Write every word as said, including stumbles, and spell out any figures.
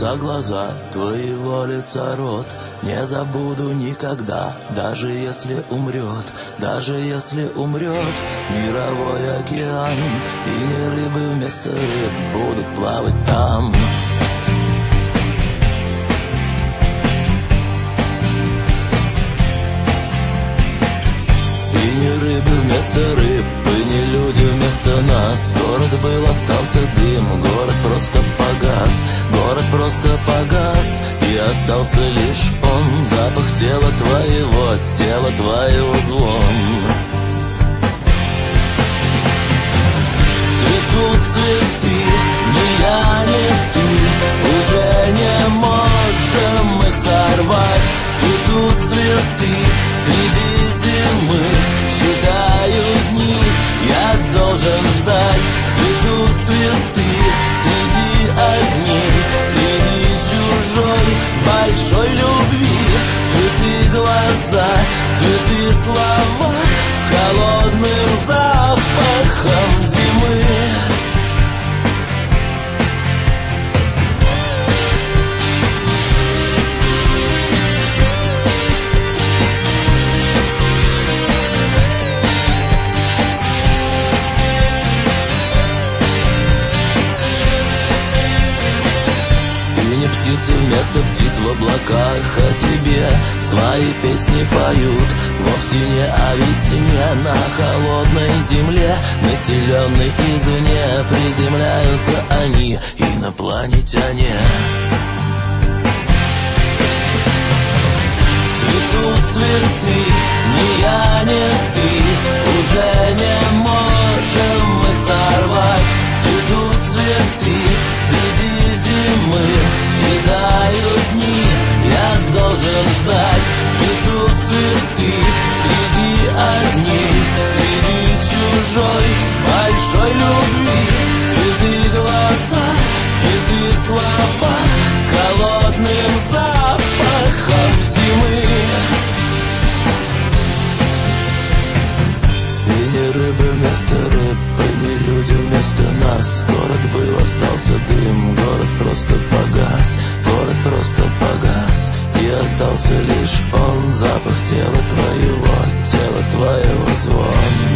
за глаза твоего лица рот не забуду никогда, даже если умрет, даже если умрет мировой океан, и не рыбы вместо рыб будут плавать там. И не рыбы вместо рыб, и не люди вместо нас. Город был, остался дым, город просто погас, город просто погас, и остался лишь он, запах тела твоего, тела твоего звон. Цветут цветы, ни я, ни ты, уже не можем их сорвать. Цветут цветы среди зимы, считаю дни, я должен ждать. Цветут цветы среди огней, среди чужой большой любви. Цветы глаза, цветы слова с холодным запахом зимы. Птицы вместо птиц в облаках о тебе свои песни поют. Вовсе не о весне на холодной земле, населенной извне, приземляются они, инопланетяне. Цветут цветы, ни я, ни ты, уже не можем их сорвать. Цветут цветы среди зимы, считаю дни, я должен ждать. Цветут цветы среди огней, среди чужой большой любви. Цветы глаза, цветы слова с холодным запахом зимы. И не рыбы вместо рыб, и не люди вместо нас. Город был, остался дым, город просто погас, город просто погас, и остался лишь он, запах тела твоего, тела твоего звон.